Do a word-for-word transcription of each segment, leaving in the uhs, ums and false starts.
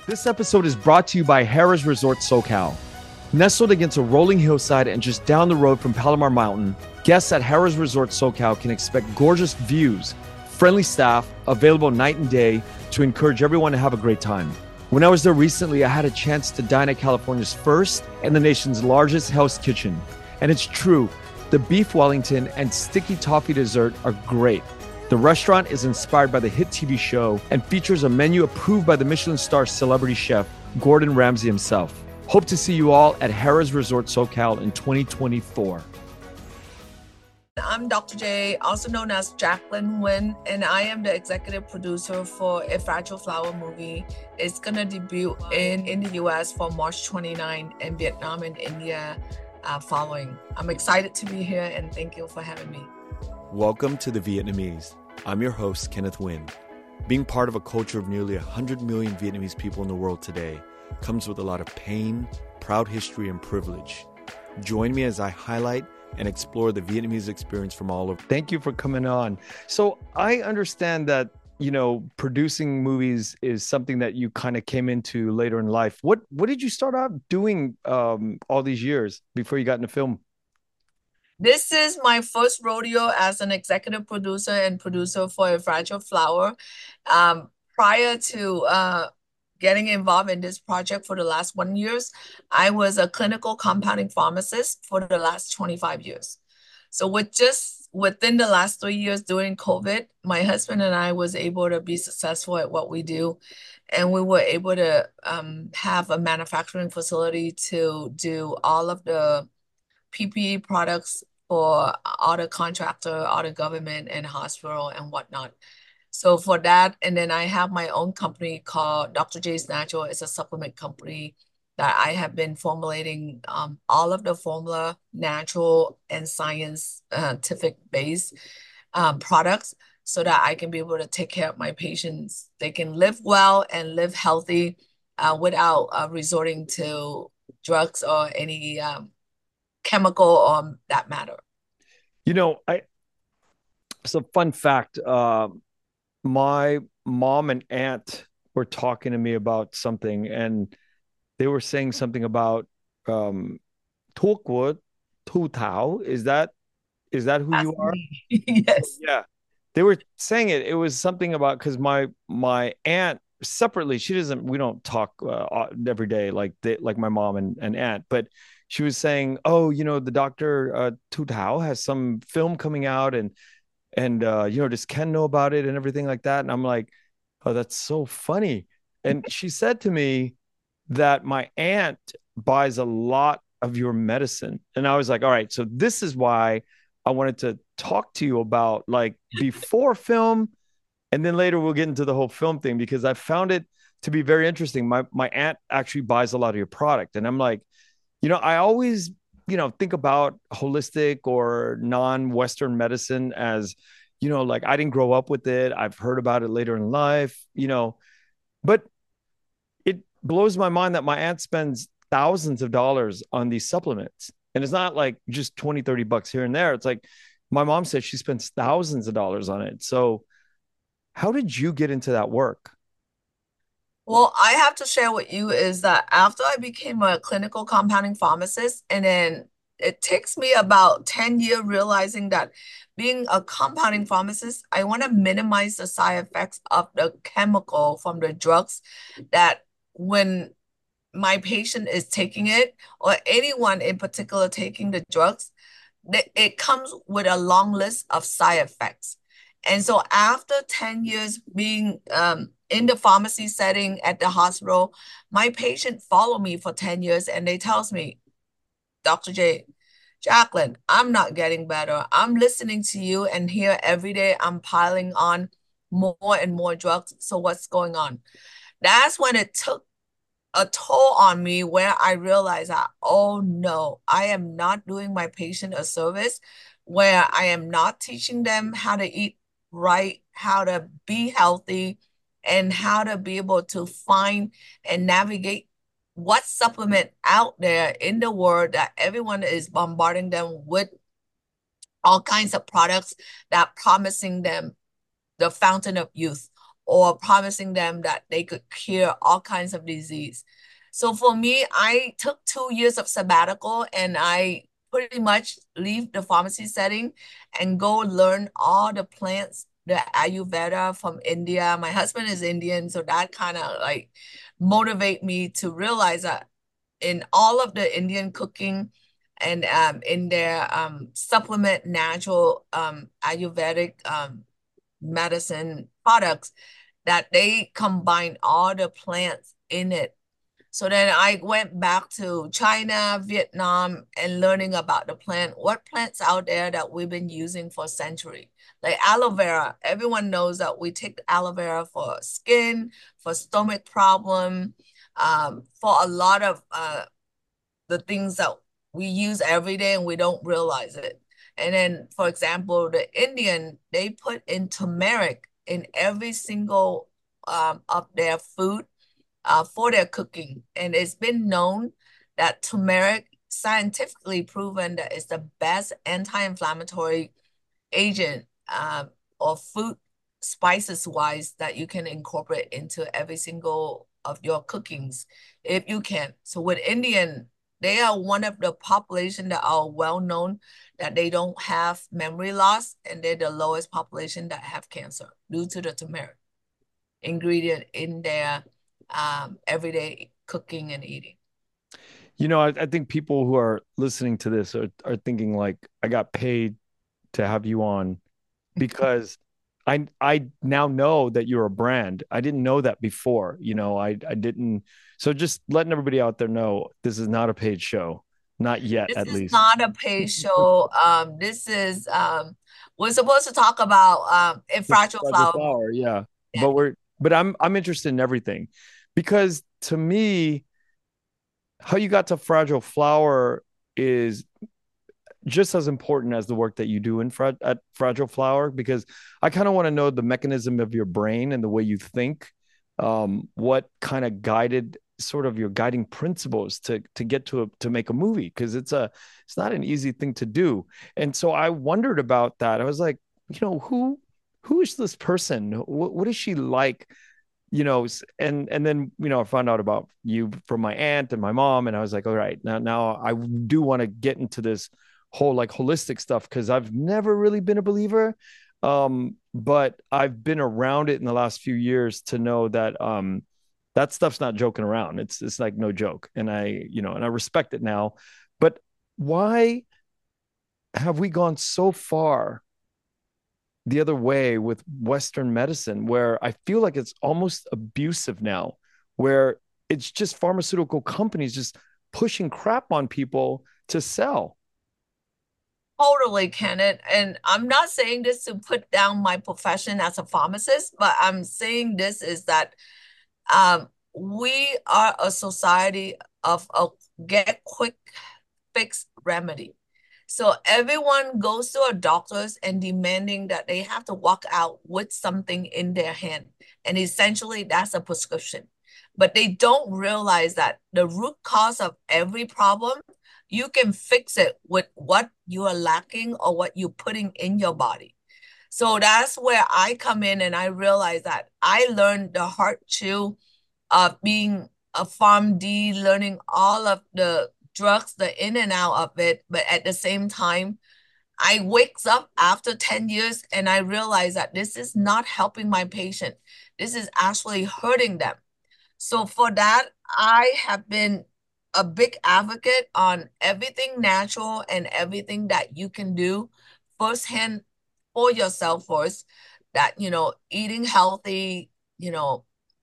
This episode is brought to you by Harrah's Resort SoCal. Nestled against a rolling hillside and just down the road from Palomar Mountain, guests at Harrah's Resort SoCal can expect gorgeous views, friendly staff, available night and day to encourage everyone to have a great time. When I was there recently, I had a chance to dine at California's first and the nation's largest Hell's Kitchen. And it's true, the beef Wellington and sticky toffee dessert are great. The restaurant is inspired by the hit T V show and features a menu approved by the Michelin star celebrity chef, Gordon Ramsay himself. Hope to see you all at Harrah's Resort SoCal in twenty twenty-four. I'm Doctor J, also known as Jacqueline Nguyen, and I am the executive producer for A Fragile Flower movie. It's gonna debut in, in the U S for March twenty-ninth and Vietnam and India uh, following. I'm excited to be here and thank you for having me. Welcome to The Vietnamese. I'm your host, Kenneth Nguyen. Being part of a culture of nearly one hundred million Vietnamese people in the world today comes with a lot of pain, proud history, and privilege. Join me as I highlight and explore the Vietnamese experience from all over. Thank you for coming on. So I understand that, you know, producing movies is something that you kind of came into later in life. What what did you start out doing um, all these years before you got into film? This is my first rodeo as an executive producer and producer for A Fragile Flower. Um, prior to uh, getting involved in this project for the last one years, I was a clinical compounding pharmacist for the last twenty-five years. So with just within the last three years during COVID, my husband and I was able to be successful at what we do. And we were able to um, have a manufacturing facility to do all of the P P E products for all the contractor, all the government and hospital and whatnot. So for that, and then I have my own company called Doctor J's Natural. It's a supplement company that I have been formulating um, all of the formula, natural and scientific based um, products so that I can be able to take care of my patients. They can live well and live healthy uh, without uh, resorting to drugs or any um, chemical on that matter. You know, I so fun fact, uh, my mom and aunt were talking to me about something, and they were saying something about um Talkwood, Tu Tao. Is that is that who That's you are? me. Yes. Yeah. They were saying it. It was something about because my my aunt separately, she doesn't, we don't talk uh, every day like they like my mom and, and aunt, but she was saying, oh, you know, the doctor uh Tu Tao has some film coming out, and and uh, you know, does Ken know about it and everything like that? And I'm like, oh, that's so funny. And she said to me that my aunt buys a lot of your medicine. And I was like, all right, so this is why I wanted to talk to you about like before film, and then later we'll get into the whole film thing because I found it to be very interesting. My my aunt actually buys a lot of your product, and I'm like, you know, I always, you know, think about holistic or non-Western medicine as, you know, like I didn't grow up with it. I've heard about it later in life, you know, but it blows my mind that my aunt spends thousands of dollars on these supplements. And it's not like just twenty, thirty bucks here and there. It's like my mom said she spends thousands of dollars on it. So how did you get into that work? Well, I have to share with you is that after I became a clinical compounding pharmacist, and then it takes me about ten years realizing that being a compounding pharmacist, I want to minimize the side effects of the chemical from the drugs that when my patient is taking it or anyone in particular taking the drugs, that it comes with a long list of side effects. And so after ten years being um, in the pharmacy setting at the hospital, my patient followed me for ten years and they tells me, Doctor J, Jacqueline, I'm not getting better. I'm listening to you and here every day I'm piling on more and more drugs. So what's going on? That's when it took a toll on me where I realized that, oh no, I am not doing my patient a service where I am not teaching them how to eat right, how to be healthy, and how to be able to find and navigate what supplement out there in the world that everyone is bombarding them with all kinds of products that promising them the fountain of youth. or promising them that they could cure all kinds of disease. So for me, I took two years of sabbatical and I pretty much leave the pharmacy setting and go learn all the plants, the Ayurveda from India. My husband is Indian, so that kind of like motivate me to realize that in all of the Indian cooking and um, in their um, supplement natural um, Ayurvedic um, medicine products, that they combine all the plants in it. So then I went back to China, Vietnam, and learning about the plant, what plants out there that we've been using for centuries. Like aloe vera, everyone knows that we take aloe vera for skin, for stomach problem, um, for a lot of uh, the things that we use every day and we don't realize it. And then, for example, the Indian, they put in turmeric in every single um, of their food uh, for their cooking. And it's been known that turmeric, scientifically proven that it's the best anti-inflammatory agent um, or food spices wise that you can incorporate into every single of your cookings if you can. So with Indian, they are one of the population that are well known that they don't have memory loss, and they're the lowest population that have cancer due to the turmeric ingredient in their um, everyday cooking and eating. You know, I, I think people who are listening to this are, are thinking like, I got paid to have you on because I I now know that you're a brand. I didn't know that before. You know, I I didn't. So just letting everybody out there know this is not a paid show, not yet This at is least. not a paid show. Um, this is um, we're supposed to talk about um, in The Fragile Fragile Flower book. Flower, yeah. Yeah. But we're but I'm I'm interested in everything because to me, how you got to Fragile Flower is just as important as the work that you do in fra- at Fragile Flower because I kind of want to know the mechanism of your brain and the way you think, um, what kind of guided sort of your guiding principles to to get to a, to make a movie because it's a it's not an easy thing to do. And so I wondered about that. I was like, you know, who who is this person? What, what is she like? You know, and and then you know I found out about you from my aunt and my mom, and I was like, all right, now now I do want to get into this whole like holistic stuff because I've never really been a believer, um, but I've been around it in the last few years to know that um, that stuff's not joking around. It's it's like no joke, and I you know and I respect it now. But why have we gone so far the other way with Western medicine, where I feel like it's almost abusive now, where it's just pharmaceutical companies just pushing crap on people to sell. Totally, Kenneth. And I'm not saying this to put down my profession as a pharmacist, but I'm saying this is that um, we are a society of a get quick fix remedy. So everyone goes to a doctor's and demanding that they have to walk out with something in their hand. And essentially, that's a prescription. But they don't realize that the root cause of every problem, you can fix it with what you are lacking or what you're putting in your body. So that's where I come in and I realize that I learned the hard chew of being a PharmD, learning all of the drugs, the in and out of it. But at the same time, I wakes up after ten years and I realize that this is not helping my patient. This is actually hurting them. So for that, I have been a big advocate on everything natural and everything that you can do firsthand for yourself first. That, you know, eating healthy, you know,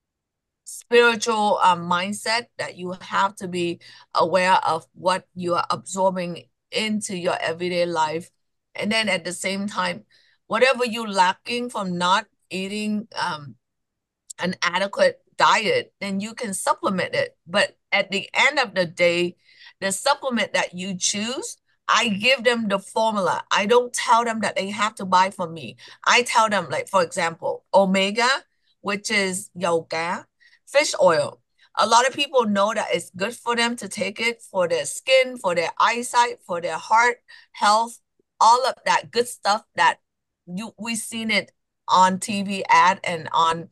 spiritual um, mindset that you have to be aware of what you are absorbing into your everyday life. And then at the same time, whatever you're lacking from not eating um, an adequate diet, then you can supplement it. But at the end of the day, the supplement that you choose, I give them the formula. I don't tell them that they have to buy from me. I tell them, like, for example, omega, which is yoga, fish oil. A lot of people know that it's good for them to take it for their skin, for their eyesight, for their heart health, all of that good stuff that you we've seen it on T V ad and on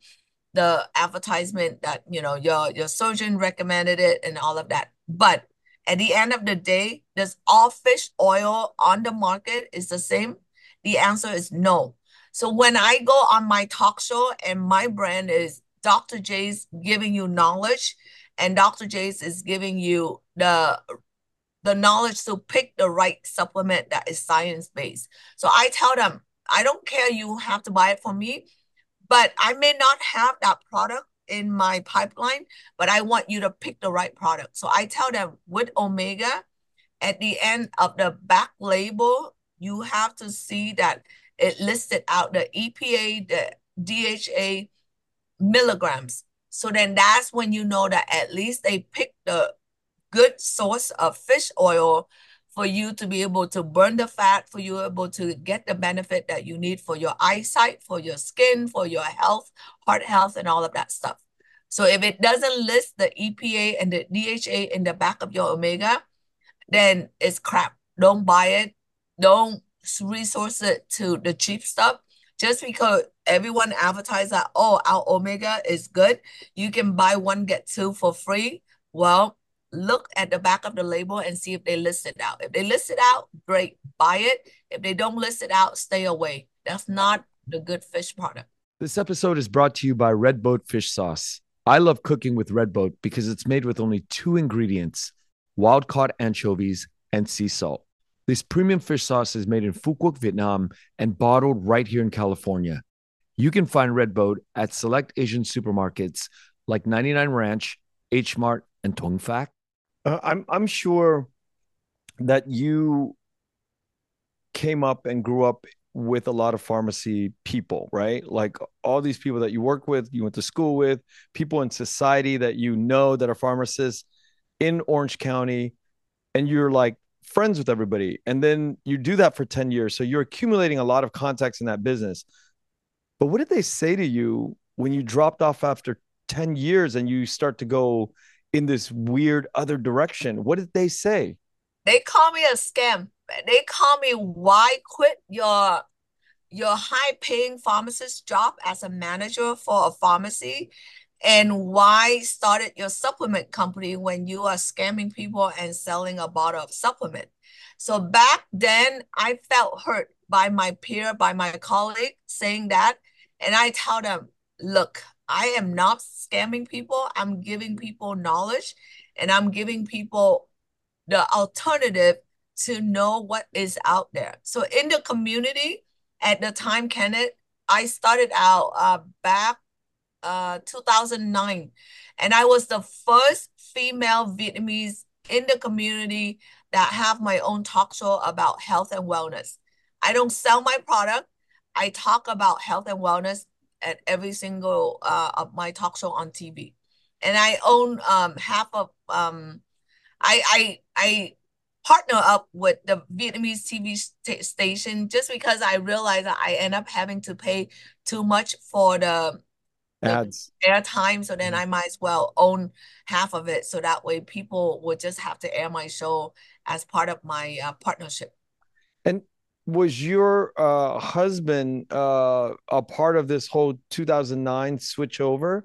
the advertisement that, you know, your, your surgeon recommended it and all of that. But at the end of the day, does all fish oil on the market is the same? The answer is no. So when I go on my talk show and my brand is doctor J's giving you knowledge, and doctor J's is giving you the the knowledge to pick the right supplement that is science-based. So I tell them, I don't care, you have to buy it from me, but I may not have that product in my pipeline, but I want you to pick the right product. So I tell them with Omega, at the end of the back label, you have to see that it listed out the E P A, the D H A milligrams. So then that's when you know that at least they picked the good source of fish oil for you to be able to burn the fat, for you able to get the benefit that you need for your eyesight, for your skin, for your health, heart health, and all of that stuff. So if it doesn't list the E P A and the D H A in the back of your Omega, then it's crap. Don't buy it. Don't resource it to the cheap stuff. Just because everyone advertises that, oh, our Omega is good, you can buy one, get two for free. Well, look at the back of the label and see if they list it out. If they list it out, great, buy it. If they don't list it out, stay away. That's not the good fish product. This episode is brought to you by Red Boat Fish Sauce. I love cooking with Red Boat because it's made with only two ingredients: wild caught anchovies and sea salt. This premium fish sauce is made in Phu Quoc, Vietnam, and bottled right here in California. You can find Red Boat at select Asian supermarkets like ninety-nine Ranch, H Mart, and Tong Fac. Uh, I'm I'm sure that you came up and grew up with a lot of pharmacy people, right? Like all these people that you work with, you went to school with, people in society that you know that are pharmacists in Orange County, and you're like friends with everybody. And then you do that for ten years. So you're accumulating a lot of contacts in that business. But what did they say to you when you dropped off after ten years and you start to go in this weird other direction? What did they say? They call me a scam. They call me, why quit your your high paying pharmacist job as a manager for a pharmacy, and why started your supplement company when you are scamming people and selling a bottle of supplement. So back then I felt hurt by my peer, by my colleague saying that. And I tell them, look, I am not scamming people. I'm giving people knowledge, and I'm giving people the alternative to know what is out there. So in the community at the time, Kenneth, I started out uh, back uh, two thousand nine, and I was the first female Vietnamese in the community that have my own talk show about health and wellness. I don't sell my product. I talk about health and wellness at every single uh, of my talk show on T V. And I own um, half of um, I I I partner up with the Vietnamese T V st station just because I realized that I end up having to pay too much for the the Ads. airtime, so then I might as well own half of it, so that way people would just have to air my show as part of my uh, partnership. And was your uh, husband uh, a part of this whole two thousand nine switch over?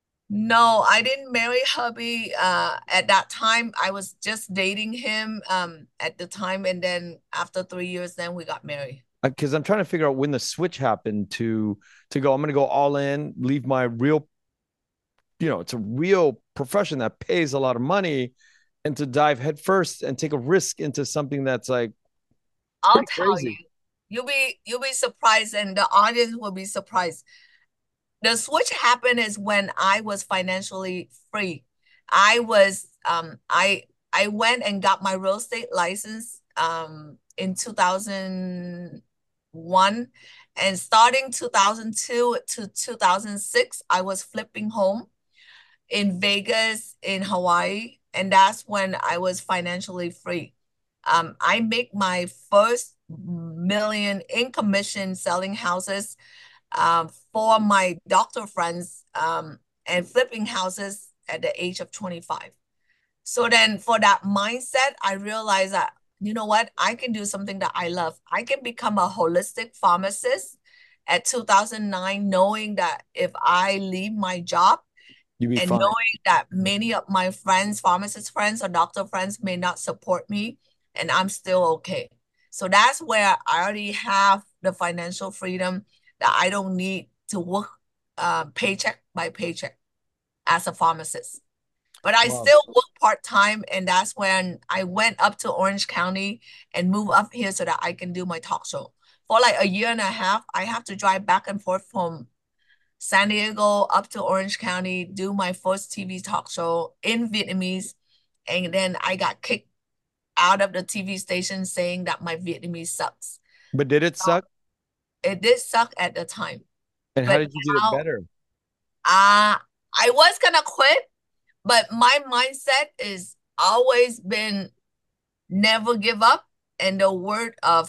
No, I didn't marry hubby uh, at that time. I was just dating him um, at the time, and then after three years, then we got married. Because I'm trying to figure out when the switch happened to to go, I'm going to go all in, leave my real, you know, it's a real profession that pays a lot of money, and to dive headfirst and take a risk into something that's like I'll pretty tell you, crazy. you'll be you'll be surprised, and the audience will be surprised. The switch happened is when I was financially free. I was um I I went and got my real estate license um in two thousand one, and starting two thousand two to two thousand six I was flipping home in Vegas, in Hawaii, and that's when I was financially free. Um, I make my first million in commission selling houses um, for my doctor friends um, and flipping houses at the age of twenty-five. So then for that mindset, I realized that, you know what, I can do something that I love. I can become a holistic pharmacist at two thousand nine, knowing that if I leave my job You'd be and fine. knowing that many of my friends, pharmacist friends or doctor friends may not support me, and I'm still okay. So that's where I already have the financial freedom that I don't need to work uh, paycheck by paycheck as a pharmacist. But I Wow. still work part-time, and that's when I went up to Orange County and moved up here so that I can do my talk show. For like a year and a half, I have to drive back and forth from San Diego up to Orange County, do my first T V talk show in Vietnamese. And then I got kicked out of the T V station saying that my Vietnamese sucks. But did it So suck? it did suck at the time. And how But did you get it now better? uh, I was gonna quit, but my mindset is always been never give up. And the word of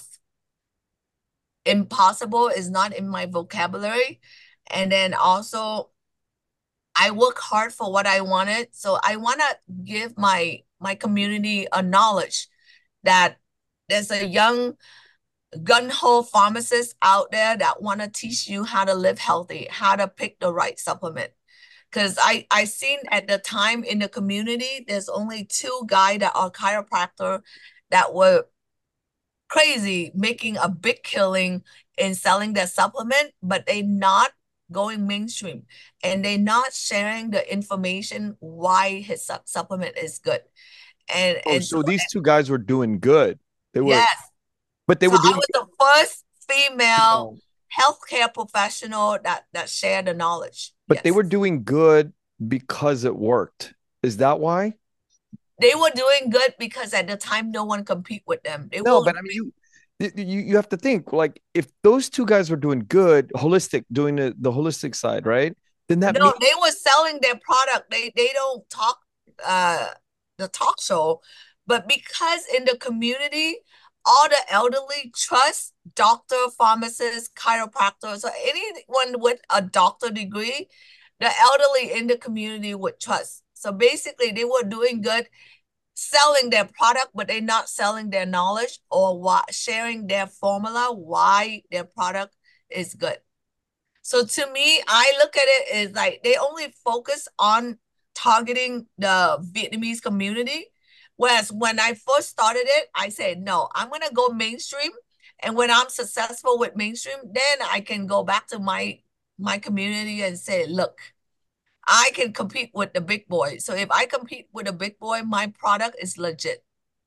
impossible is not in my vocabulary. And then also I work hard for what I wanted. So I want to give my my community a knowledge that there's a young gun-ho pharmacist out there that want to teach you how to live healthy, how to pick the right supplement. Because I I seen at the time in the community, there's only two guys that are chiropractor that were crazy, making a big killing in selling their supplement, but they not going mainstream and they not sharing the information why his su- supplement is good. And Oh, and so so these two guys were doing good. They were, yes, but they so were I doing, was the first female um, healthcare professional that that shared the knowledge. but they Yes. were doing good because it worked. Is that why? They were doing good because at the time no one compete with them. They No, will but I mean, you, you, you have to think like if those two guys were doing good, holistic, doing the, the holistic side, right? Then that No, means, they were selling their product. They they don't talk uh the talk show, but because in the community, all the elderly trust doctor, pharmacist, chiropractor, so anyone with a doctor degree, the elderly in the community would trust. So basically, they were doing good selling their product, but they're not selling their knowledge or what sharing their formula why their product is good. So to me, I look at it as like they only focus on targeting the Vietnamese community. Whereas when I first started it, I said, no, I'm going to go mainstream. And when I'm successful with mainstream, then I can go back to my my community and say, look, I can compete with the big boy. So if I compete with a big boy, my product is legit.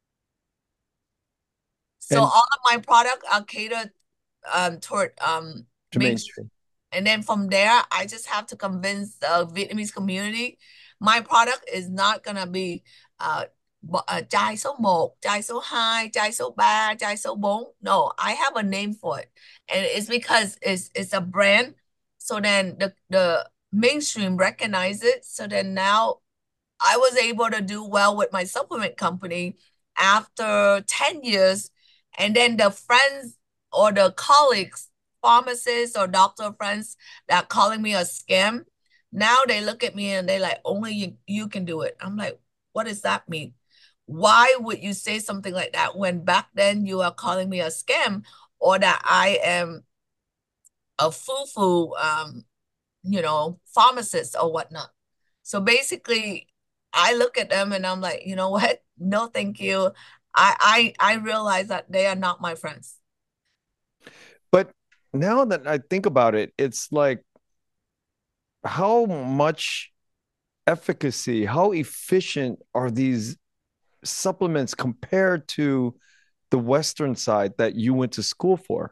So and all of my product are catered um, toward um, to mainstream. mainstream. And then from there, I just have to convince the Vietnamese community my product is not gonna be uh, uh chai số một, chai số hai, chai số ba, chai số bốn. No, I have a name for it. And it's because it's it's a brand. So then the the mainstream recognize it. So then now I was able to do well with my supplement company after ten years. And then the friends or the colleagues, pharmacists or doctor friends that calling me a scam, now they look at me and they like, only you, you can do it. I'm like, what does that mean? Why would you say something like that when back then you are calling me a scam or that I am a foo-foo um, you know, pharmacist or whatnot? So basically, I look at them and I'm like, you know what? No, thank you. I I I realize that they are not my friends. But now that I think about it, it's like how much efficacy, how efficient are these supplements compared to the Western side that you went to school for?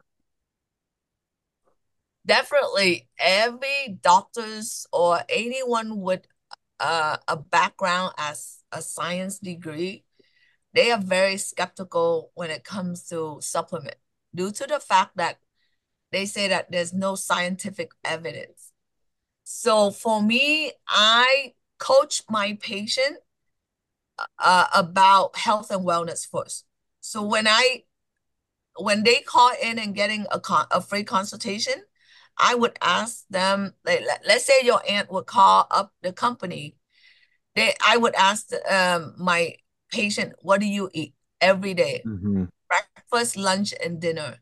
Definitely, every doctors or anyone with uh, a background as a science degree, they are very skeptical when it comes to supplement due to the fact that they say that there's no scientific evidence. So for me, I coach my patient uh, about health and wellness first. So when I when they call in and getting a con a free consultation, I would ask them, like, let, let's say your aunt would call up the company. They I would ask um, my patient, what do you eat every day? Mm-hmm. Breakfast, lunch, and dinner.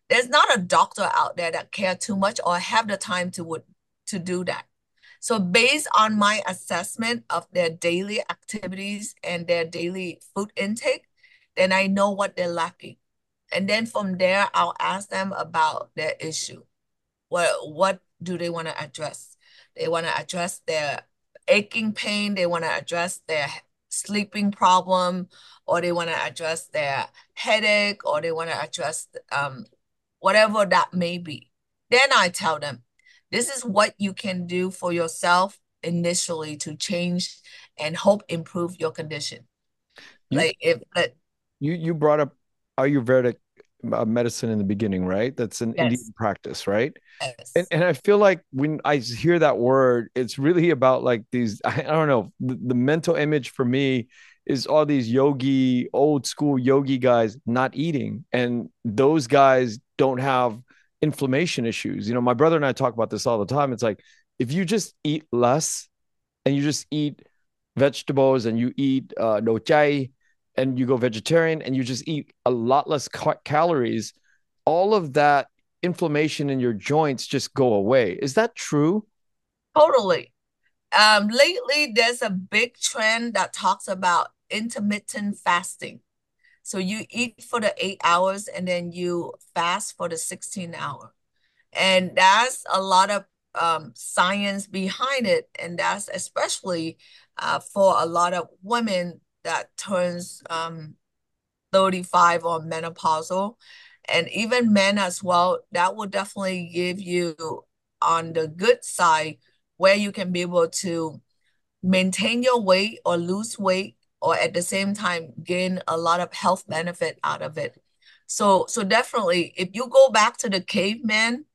there's not a doctor out there that care too much or have the time to would to do that. So based on my assessment of their daily activities and their daily food intake, then I know what they're lacking. And then from there, I'll ask them about their issue. What what do they want to address? They want to address their aching pain, they want to address their sleeping problem, or they want to address their headache, or they want to address um, whatever that may be. Then I tell them, this is what you can do for yourself initially to change and hope improve your condition. You Like if but you you brought up Ayurvedic uh, medicine in the beginning, right? That's an yes, Indian practice, right? And yes. and I feel like when I hear that word, it's really about like these, I, I don't know, the, the mental image for me is all these yogi, old school yogi guys not eating. And those guys don't have inflammation issues. You know, my brother and I talk about this all the time. It's like if you just eat less and you just eat vegetables and you eat uh, no chai and you go vegetarian and you just eat a lot less ca- calories, all of that inflammation in your joints just go away. Is that true? Totally. Um, lately, there's a big trend that talks about intermittent fasting. So you eat for the eight hours and then you fast for the sixteen hour. And that's a lot of um, science behind it. And that's especially uh, for a lot of women that turns um, thirty-five or menopausal, and even men as well. That will definitely give you on the good side where you can be able to maintain your weight or lose weight or at the same time gain a lot of health benefit out of it. So so definitely if you go back to the caveman,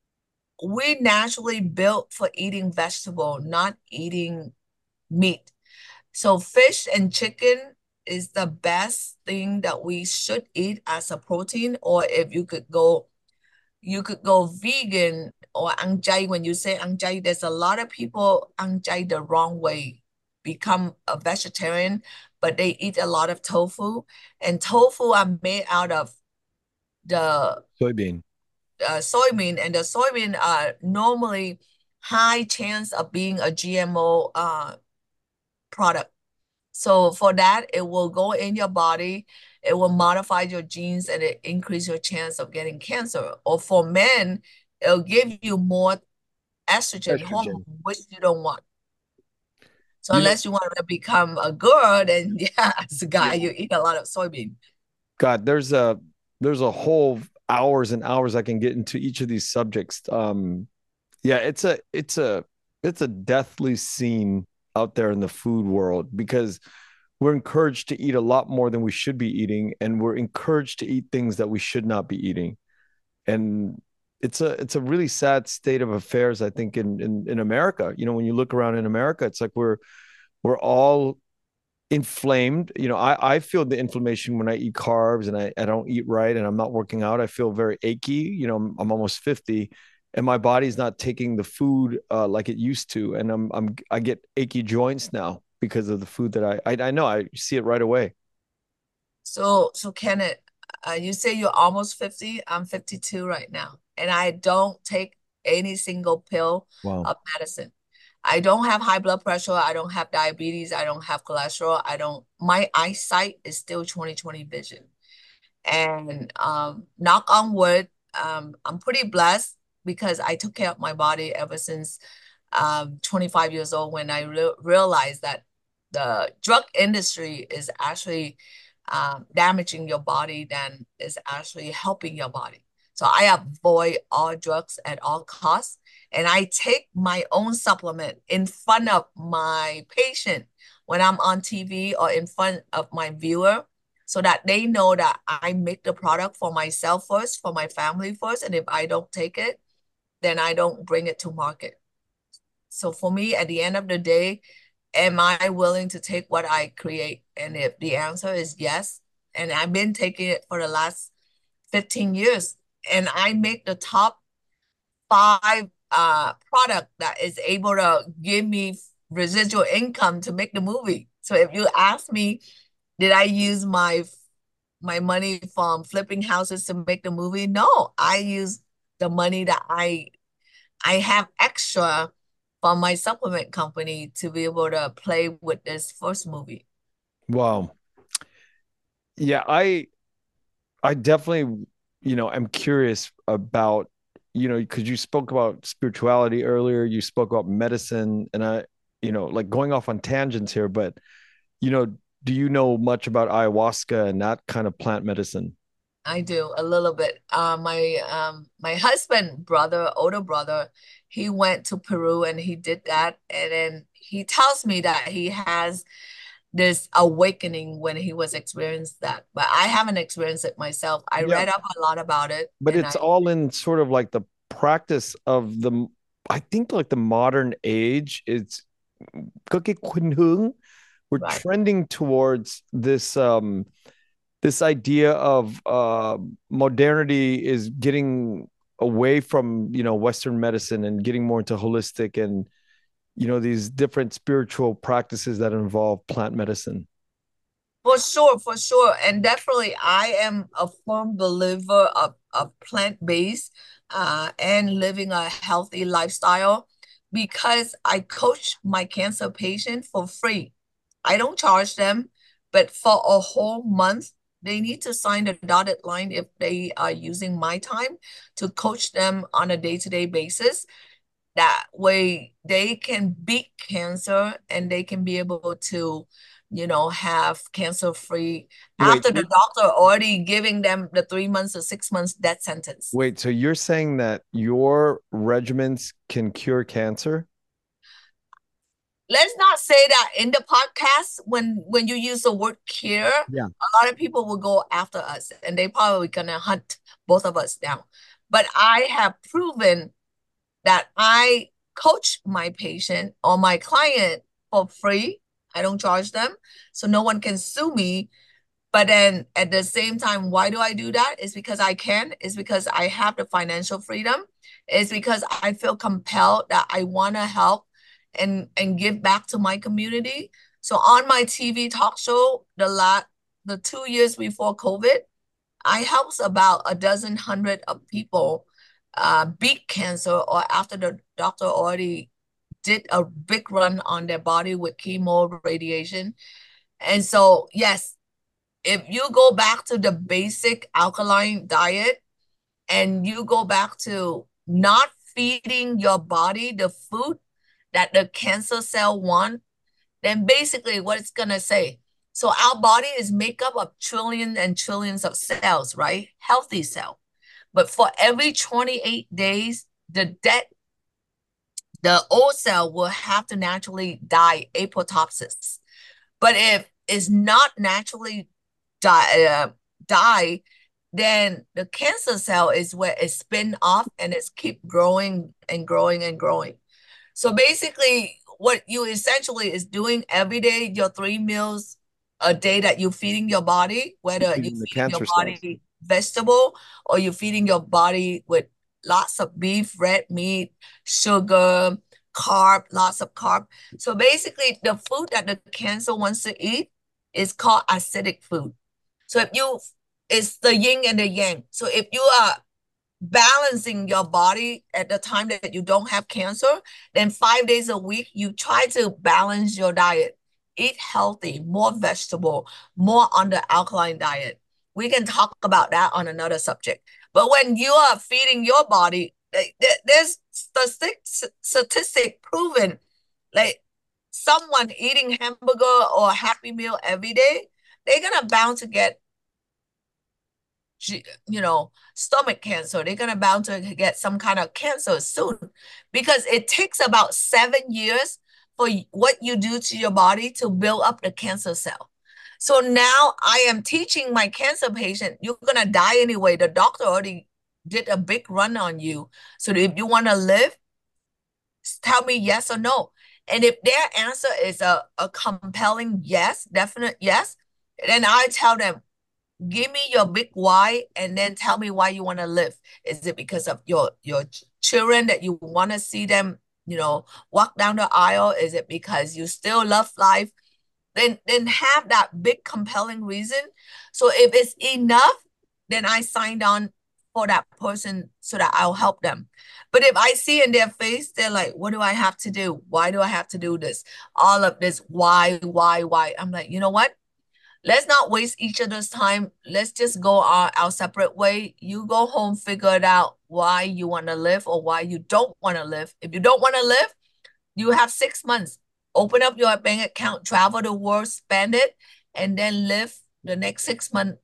we naturally built for eating vegetable, not eating meat. So fish and chicken is the best thing that we should eat as a protein. Or if you could go, you could go vegan or ăn chay. When you say ăn chay, there's a lot of people ăn chay the wrong way, become a vegetarian, but they eat a lot of tofu. And tofu are made out of the Soybean. uh, soybean, and the soybean are normally high chance of being a G M O uh, product. So for that, it will go in your body, it will modify your genes and it increase your chance of getting cancer. Or for men, it'll give you more estrogen hormone, Estrogen. which you don't want. So You know, unless you want to become a girl, then yeah, as a guy, yeah. you eat a lot of soybean. God, there's a there's a whole hours and hours I can get into each of these subjects. Um, yeah, it's a it's a it's a deathly scene out there in the food world because we're encouraged to eat a lot more than we should be eating, and we're encouraged to eat things that we should not be eating. And it's a it's a really sad state of affairs, I think, in in, in America. You know, when you look around in America, it's like we're we're all inflamed. You know, I, I feel the inflammation when I eat carbs and I, I don't eat right and I'm not working out. I feel very achy. You know, I'm, I'm almost fifty and my body's not taking the food uh, like it used to. And I'm, I'm, I get achy joints now because of the food that I, I, I know I see it right away. So, so Kenneth, uh, you say you're almost fifty. I'm fifty-two right now, and I don't take any single pill Wow. of medicine. I don't have high blood pressure. I don't have diabetes. I don't have cholesterol. I don't, my eyesight is still twenty twenty vision. And um, knock on wood, um, I'm pretty blessed because I took care of my body ever since um, twenty-five years old when I re realized that the drug industry is actually um, damaging your body than is actually helping your body. So I avoid all drugs at all costs. And I take my own supplement in front of my patient when I'm on T V or in front of my viewer so that they know that I make the product for myself first, for my family first. And if I don't take it, then I don't bring it to market. So for me, at the end of the day, am I willing to take what I create? And if the answer is yes, and I've been taking it for the last fifteen years, and I make the top five uh product that is able to give me residual income to make the movie. So if you ask me, did I use my my money from flipping houses to make the movie. No, I use the money that I I have extra from my supplement company to be able to play with this first movie. Wow. Yeah, I I definitely, you know, am curious about, you know, because you spoke about spirituality earlier, you spoke about medicine, and I, you know, like going off on tangents here, but, you know, do you know much about ayahuasca and that kind of plant medicine? I do a little bit. Uh, my um my husband brother, older brother, he went to Peru and he did that, and then he tells me that he has this awakening when he was experienced that, but I haven't experienced it myself. I Yeah, read up a lot about it, but and it's I all in sort of like the practice of the, I think like the modern age. It's cookie we're right. trending towards this um this idea of uh modernity is getting away from, you know, Western medicine and getting more into holistic and, you know, these different spiritual practices that involve plant medicine. For sure, for sure. And definitely, I am a firm believer of, of plant-based uh, and living a healthy lifestyle because I coach my cancer patient for free. I don't charge them, but for a whole month, they need to sign a dotted line if they are using my time to coach them on a day-to-day basis. That way they can beat cancer and they can be able to, you know, have cancer free Wait, after the doctor already giving them the three months or six months death sentence. wait, so you're saying that your regimens can cure cancer? Let's not say that in the podcast when when you use the word cure, Yeah. a lot of people will go after us and they probably gonna hunt both of us down. But I have proven that I coach my patient or my client for free. I don't charge them, so no one can sue me. But then at the same time, why do I do that? It's because I can. It's because I have the financial freedom. It's because I feel compelled that I want to help and and give back to my community. So on my T V talk show, the la the two years before COVID, I helped about a dozen hundred of people uh, beat cancer or after the doctor already did a big run on their body with chemo radiation. And so, yes, if you go back to the basic alkaline diet and you go back to not feeding your body the food that the cancer cell want, then basically what it's gonna say. So our body is made up of trillions and trillions of cells, right? Healthy cell. But for every twenty-eight days, the dead, the old cell will have to naturally die apoptosis. But if it's not naturally die, uh, die, then the cancer cell is where it spin off and it's keep growing and growing and growing. So basically, what you essentially is doing every day, your three meals a day that you're feeding your body, whether you're Feeding the feeding your cancer cells. body vegetable or you're feeding your body with lots of beef, red meat, sugar, carb, lots of carb. So basically, the food that the cancer wants to eat is called acidic food. So if you, it's the yin and the yang. So if you are balancing your body at the time that you don't have cancer, then five days a week, you try to balance your diet. Eat healthy, more vegetable, more on the alkaline diet. We can talk about that on another subject. But when you are feeding your body, there's statistic, statistic proven like someone eating hamburger or happy meal every day, they're gonna bound to get you know, stomach cancer. They're gonna bound to get some kind of cancer soon because it takes about seven years for what you do to your body to build up the cancer cell. So now I am teaching my cancer patient, you're gonna die anyway. The doctor already did a big run on you. So if you want to live, tell me yes or no. And if their answer is a, a compelling yes, definite yes, then I tell them, give me your big why and then tell me why you want to live. Is it because of your your children that you want to see them, you know, walk down the aisle? Is it because you still love life? then then have that big compelling reason. So if it's enough, then I signed on for that person so that I'll help them. But if I see in their face, they're like, what do I have to do? Why do I have to do this? All of this, why, why, why? I'm like, you know what? Let's not waste each other's time. Let's just go our, our separate way. You go home, figure it out why you want to live or why you don't want to live. If you don't want to live, you have six months. Open up your bank account, travel the world, spend it, and then live the next six months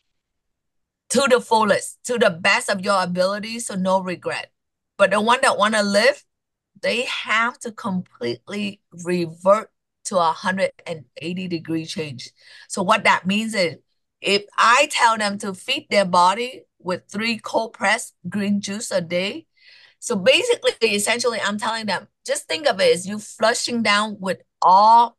to the fullest, to the best of your ability, so no regret. But the one that want to live, they have to completely revert to a one hundred eighty degree change. So what that means is if I tell them to feed their body with three cold pressed green juice a day, so basically, essentially, I'm telling them, just think of it as you flushing down with all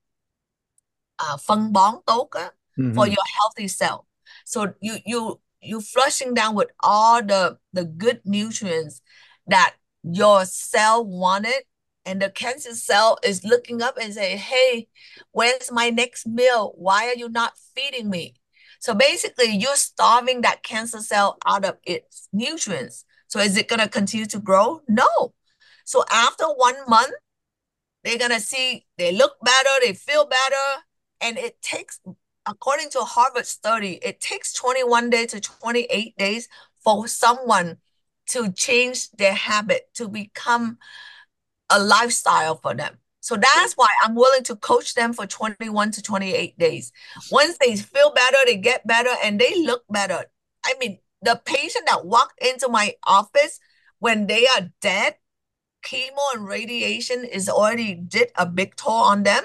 uh, phân bón tốt á, for Mm-hmm. your healthy cell. So you you you flushing down with all the the good nutrients that your cell wanted, and the cancer cell is looking up and say, "Hey, where's my next meal? Why are you not feeding me?" So basically, you're starving that cancer cell out of its nutrients. So is it gonna continue to grow? No. So after one month, they're gonna see they look better, they feel better, and it takes, according to a Harvard study, it takes twenty-one days to twenty-eight days for someone to change their habit to become a lifestyle for them. So that's why I'm willing to coach them for twenty-one to twenty-eight days. Once they feel better, they get better, and they look better. I mean, the patient that walked into my office when they are dead, chemo and radiation is already did a big toll on them.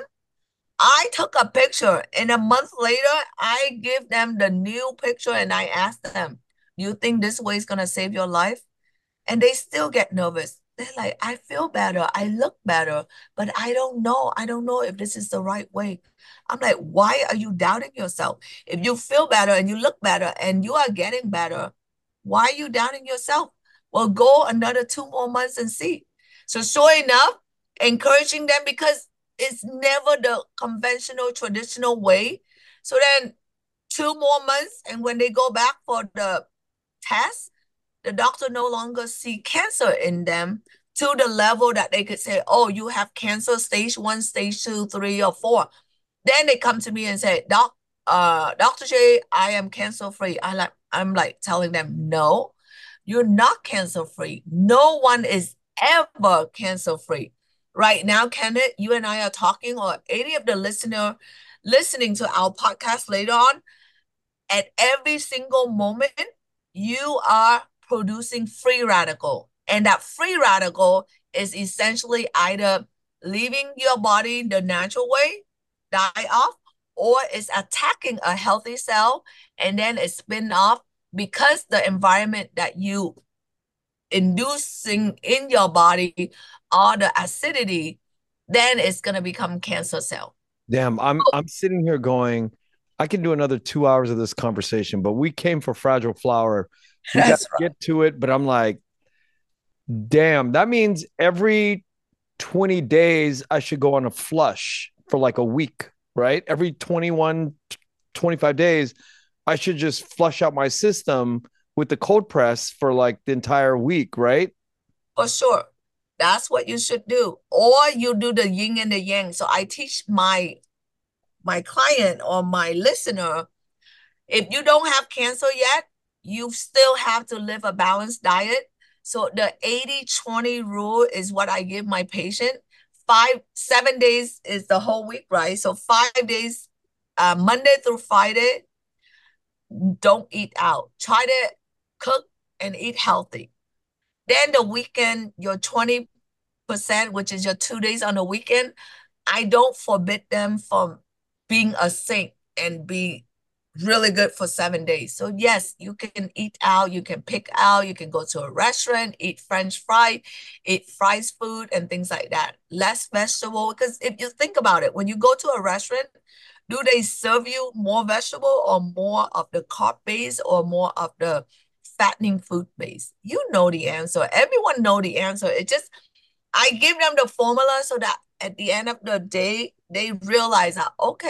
I took a picture, and a month later, I give them the new picture and I ask them, you think this way is going to save your life? And they still get nervous. They're like, I feel better. I look better, but I don't know. I don't know if this is the right way. I'm like, why are you doubting yourself? If you feel better and you look better and you are getting better, why are you doubting yourself? Well, go another two more months and see. So sure enough, encouraging them because it's never the conventional, traditional way. So then two more months, and when they go back for the test, the doctor no longer see cancer in them to the level that they could say, oh, you have cancer stage one, stage two, three, or four. Then they come to me and say, Doc, uh, Doctor J, I am cancer free. I like, I'm like telling them, no, you're not cancer free. No one is ever cancer free. Right now, Kenneth, you and I are talking, or any of the listener listening to our podcast later on, at every single moment, you are producing free radical. And that free radical is essentially either leaving your body the natural way, die off, or it's attacking a healthy cell and then it's spin off because the environment that you inducing in your body all the acidity, then it's going to become cancer cell. Damn, I'm I'm sitting here going, I can do another two hours of this conversation, but we came for Fragile Flower. We got to That's right. get to it, but I'm like, damn, that means every twenty days I should go on a flush for like a week, right? Every twenty-one, twenty-five days, I should just flush out my system with the cold press for like the entire week, right? For sure. That's what you should do. Or you do the yin and the yang. So I teach my my client or my listener, if you don't have cancer yet, you still have to live a balanced diet. So the eighty twenty rule is what I give my patient. Five, seven days is the whole week, right? So five days, uh, Monday through Friday, don't eat out. Try to cook and eat healthy. Then the weekend, your twenty percent, which is your two days on the weekend, I don't forbid them from being a saint and be really good for seven days. So yes, you can eat out, you can pick out, you can go to a restaurant, eat French fry, eat fries food and things like that. Less vegetable, because if you think about it, when you go to a restaurant, do they serve you more vegetable or more of the carb base or more of the fattening food base? You know the answer. Everyone know the answer. It just, I give them the formula so that at the end of the day, they realize that, okay,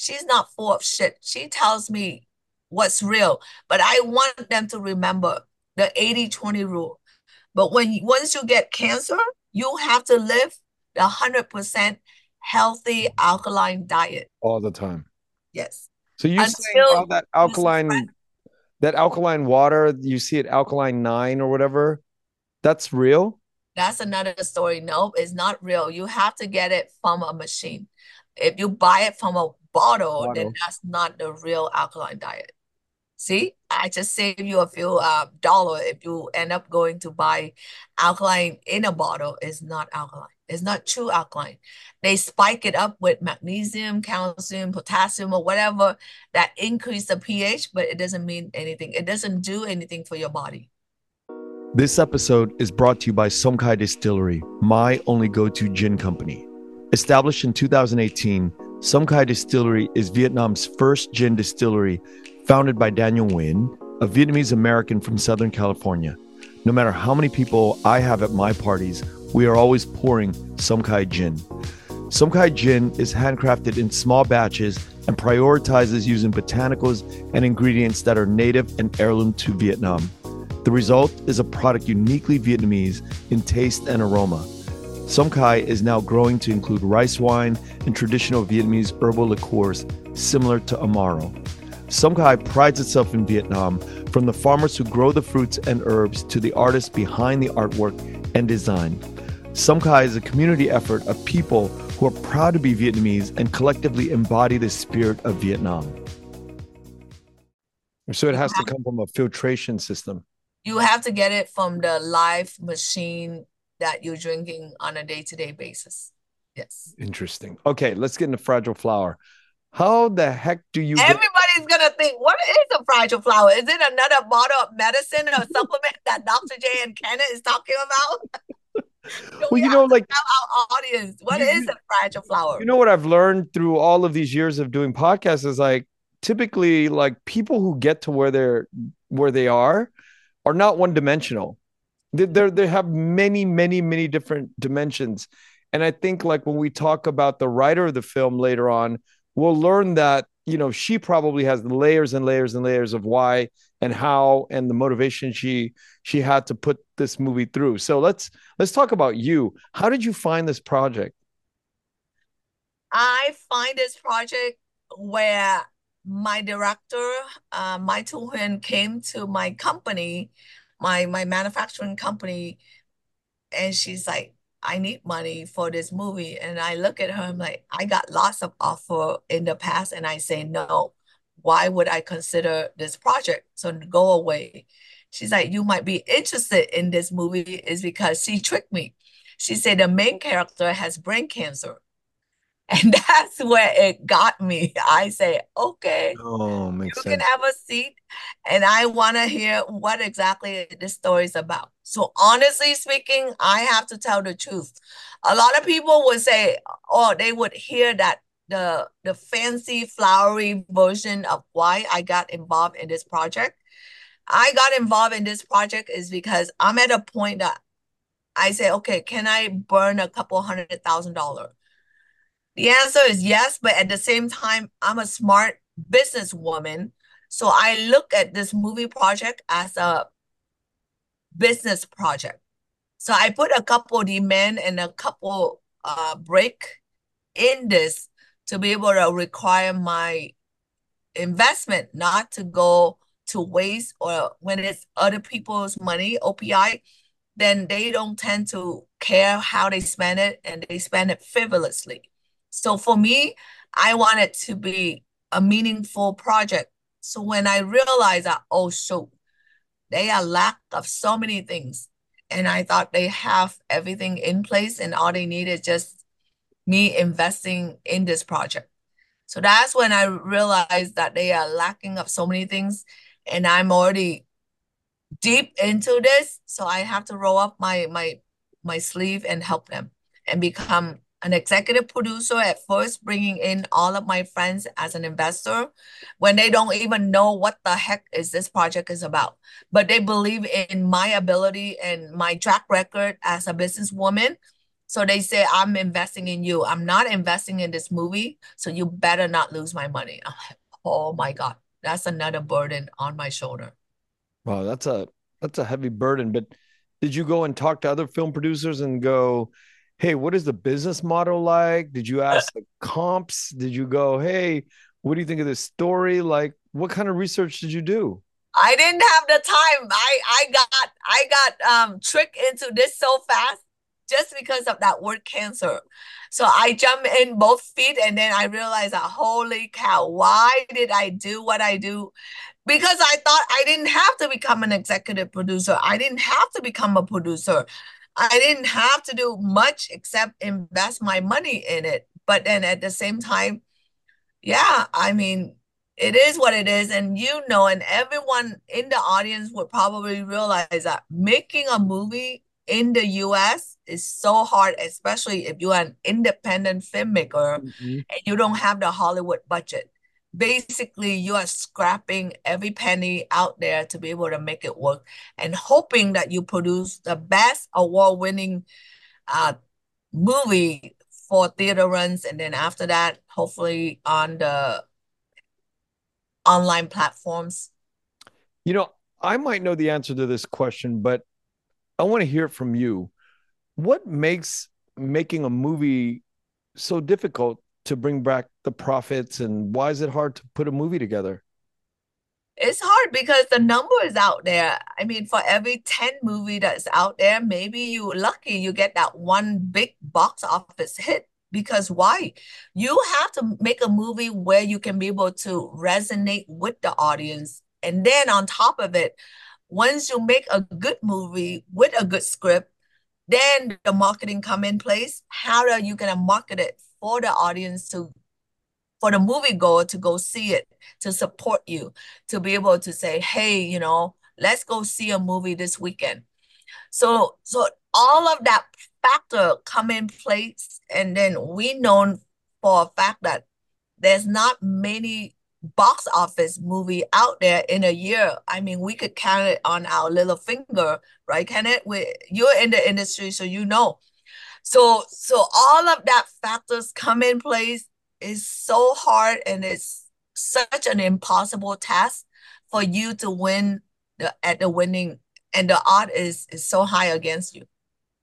she's not full of shit. She tells me what's real, but I want them to remember the eighty twenty rule. But when once you get cancer, you have to live the one hundred percent healthy alkaline diet. All the time. Yes. So you saying Until how that alkaline that alkaline water, you see it alkaline nine or whatever, that's real? That's another story. No, it's not real. You have to get it from a machine. If you buy it from a bottle, then Bottle. that's not the real alkaline diet. See, I just saved you a few uh, dollar if you end up going to buy alkaline in a bottle. It's not alkaline. It's not true alkaline. They spike it up with magnesium, calcium, potassium, or whatever that increase the pH, but it doesn't mean anything. It doesn't do anything for your body. This episode is brought to you by Songkai Distillery, my only go-to gin company. Established in two thousand eighteen, Songkai Distillery is Vietnam's first gin distillery, founded by Daniel Nguyen, a Vietnamese American from Southern California. No matter how many people I have at my parties, we are always pouring Songkai gin. Songkai gin is handcrafted in small batches and prioritizes using botanicals and ingredients that are native and heirloom to Vietnam. The result is a product uniquely Vietnamese in taste and aroma. Songkai is now growing to include rice wine and traditional Vietnamese herbal liqueurs similar to Amaro. Songkai prides itself in Vietnam, from the farmers who grow the fruits and herbs to the artists behind the artwork and design. Songkai is a community effort of people who are proud to be Vietnamese and collectively embody the spirit of Vietnam. So it has to come from a filtration system. You have to get it from the live machine that you're drinking on a day-to-day basis. Yes. Interesting. Okay, let's get into Fragile Flower. How the heck do you Everybody's get... gonna think, what is a Fragile Flower? Is it another bottle of medicine or supplement that Doctor J and Kenneth is talking about? Well, we you know, like our audience, what you, is a Fragile Flower? You know what I've learned through all of these years of doing podcasts is like typically like people who get to where they're where they are are not one dimensional. They they they have many, many, many different dimensions. And I think like when we talk about the writer of the film later on, we'll learn that, you know, she probably has layers and layers and layers of why and how and the motivation she she had to put this movie through. So let's let's talk about you. How did you find this project? I find this project where my director, uh, Mai Tu Huynh, came to my company, my my manufacturing company, and she's like, I need money for this movie. And I look at her, I'm like, I got lots of offer in the past, and I say, no, why would I consider this project? So go away. She's like, you might be interested in this movie is because she tricked me. She said the main character has brain cancer. And that's where it got me. I say, okay, oh, makes you sense. can have a seat, and I want to hear what exactly this story is about. So honestly speaking, I have to tell the truth. A lot of people would say, oh, they would hear that the, the fancy, flowery version of why I got involved in this project. I got involved in this project is because I'm at a point that I say, okay, can I burn a couple hundred thousand dollars? The answer is yes, but at the same time, I'm a smart businesswoman. So I look at this movie project as a business project. So I put a couple demand and a couple uh, break in this to be able to require my investment not to go to waste, or when it's other people's money, O P I, then they don't tend to care how they spend it, and they spend it frivolously. So for me, I want it to be a meaningful project. So when I realized that, oh, shoot, they are lack of so many things. And I thought they have everything in place, and all they need is just me investing in this project. So that's when I realized that they are lacking of so many things. And I'm already deep into this. So I have to roll up my, my, my sleeve and help them and become an executive producer at first, bringing in all of my friends as an investor when they don't even know what the heck is this project is about. But they believe in my ability and my track record as a businesswoman. So they say, I'm investing in you. I'm not investing in this movie, so you better not lose my money. I'm like, oh my God, that's another burden on my shoulder. Wow, that's a that's a heavy burden. But did you go and talk to other film producers and go, hey, what is the business model like? Did you ask the comps? Did you go, hey, what do you think of this story? Like, what kind of research did you do? I didn't have the time. I I got I got um tricked into this so fast just because of that word cancer. So I jumped in both feet and then I realized that holy cow, why did I do what I do? Because I thought I didn't have to become an executive producer. I didn't have to become a producer. I didn't have to do much except invest my money in it. But then at the same time, yeah, I mean, it is what it is. And you know, and everyone in the audience would probably realize that making a movie in the U S is so hard, especially if you're an independent filmmaker Mhm. and you don't have the Hollywood budget. Basically, you are scrapping every penny out there to be able to make it work and hoping that you produce the best award-winning uh, movie for theater runs, and then after that, hopefully on the online platforms. You know, I might know the answer to this question, but I want to hear it from you. What makes making a movie so difficult to bring back the profits, and why is it hard to put a movie together? It's hard because the number is out there. I mean, for every ten movie that's out there, maybe you lucky you get that one big box office hit. Because why? You have to make a movie where you can be able to resonate with the audience. And then on top of it, once you make a good movie with a good script, then the marketing come in place. How are you gonna market it for the audience to for the moviegoer to go see it, to support you, to be able to say, hey, you know, let's go see a movie this weekend. So, so all of that factor come in place, and then we know for a fact that there's not many box office movie out there in a year. I mean, we could count it on our little finger, right, Kenneth? We, you're in the industry, so you know. So, so all of that factors come in place is so hard, and it's such an impossible task for you to win the at the winning, and the odd is is so high against you.